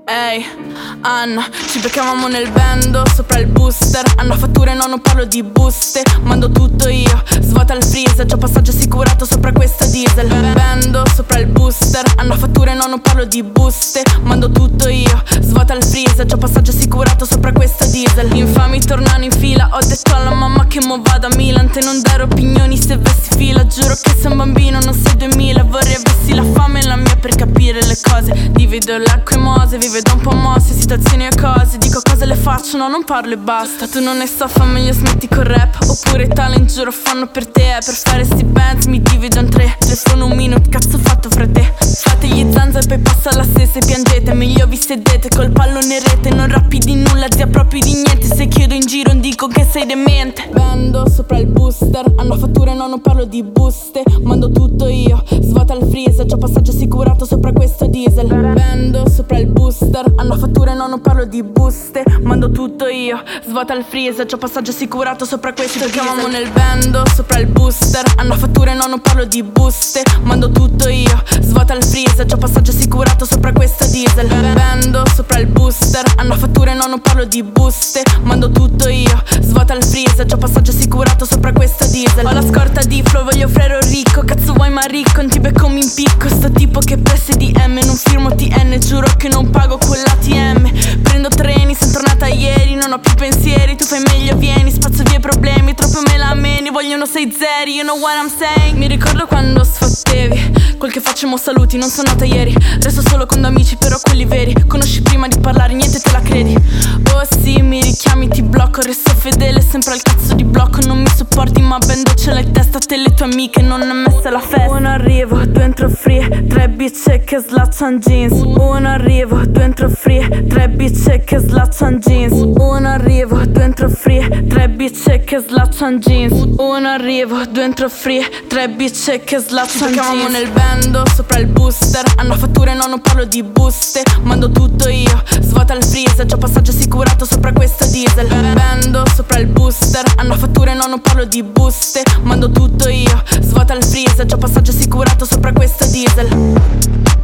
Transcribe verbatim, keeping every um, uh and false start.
Ehi, Anna, ci beccavamo nel bando sopra il booster. Anna fatture, no, non parlo di buste. Mando tutto io, svuota il freezer. C'ho passaggio assicurato sopra questa diesel. Bando sopra il booster. Anna fatture, no, non parlo di buste. Mando tutto io, svuota il freezer. C'ho passaggio assicurato sopra questa diesel. Infami tornano in fila. Ho detto alla mamma che mo vado a Milan. Te non dare opinioni se vesti fila. Giuro che sei un bambino, non sei duemila. Vorrei avessi la fame e la mia per capire le cose. Divido l'acqua e mose, vive da un po' mosse, situazioni e cose. Dico cose le faccio, no, non parlo e basta. Tu non ne so, fa meglio smetti col rap. Oppure talent, giuro, fanno per te. Per fare sti bands mi divido in tre. Telefono un minuto, cazzo fatto fra te. Fate gli zanza e poi passa la stessa e piangete. Meglio vi sedete col pallone in rete. Non rappi di nulla, zia proprio di niente. Se chiedo in giro dico che sei demente. Bando sopra il booster. Hanno fatture, no, non parlo di buste. Mando tutto io, svuota il freezer. C'ho passaggio assicurato sopra questo diesel. Bando sopra il booster. Hanno fatture, no, non parlo di buste. Mando tutto io, svuota il freezer. C'ho passaggio assicurato sopra questo diesel. Ci chiamavamo nel bando sopra il booster. Hanno fatture, no, non parlo di buste. Mando tutto io, svuota il freezer. C'ho passaggio assicurato sopra questa diesel. Bando sopra il booster. Hanno fatture, no, non parlo di buste. Mando tutto io, svuota il freezer. C'ho passaggio assicurato sopra questa diesel. Ho la scorta di flow, voglio frero ricco. Cazzo vuoi ma ricco, non ti becco mi impicco. Sto tipo che presse di M, non firmo T N. Giuro che non pago quell'A T M. Prendo treni, son tornata ieri. Non ho più pensieri, tu fai meglio vieni. Spazzo via i problemi, troppo me la meni. Vogliono sei zeri, you know what I'm saying. Mi ricordo quando sfottevi. Quel che facciamo saluti, non sono nata ieri. Resto solo con due amici, però quelli veri. Conosci prima di parlare, niente te la credi. Oh sì, mi richiami, ti blocco. Resto fedele, sempre al cazzo di blocco. Non mi sopporti, ma ben doccia in testa. Te le tue amiche, non è messa la festa. Uno arrivo, due entro free. Tre bitch che slaccian jeans. Uno arrivo, due entro free. Tre bitch che slaccian jeans. Uno arrivo, due entro free. Tre bitch che slaccian jeans. Uno arrivo, due entro free. Tre bitch che slaccian jeans. Ci nel bando sopra il booster. Hanno fatture, no, non parlo di buste. Mando tutto io, svuota il freezer. C'ho passaggio assicurato sopra questa diesel. Bando sopra il booster. Hanno fatture, no, non parlo di buste. Mando tutto io, svuota il freezer. C'ho passaggio assicurato sopra questa diesel.